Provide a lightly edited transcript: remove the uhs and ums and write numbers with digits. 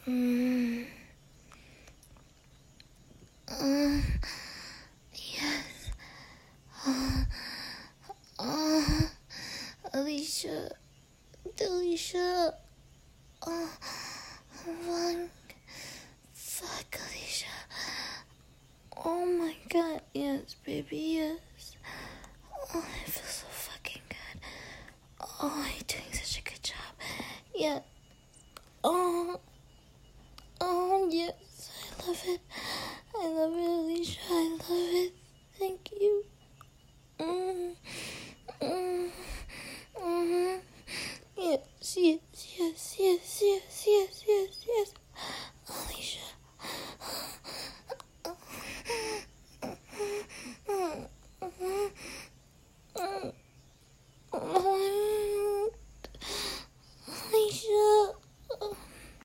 Mm. Yes. Alicia. Alicia. Fuck. Fuck, Alicia. Oh my god, yes, baby, yes. Oh, I feel so fucking good. Oh, you're doing such a good job. Yeah. Oh, yes, I love it. I love it, Alicia. I love it. Thank you. Yes, yes, yes, yes, yes, yes, yes.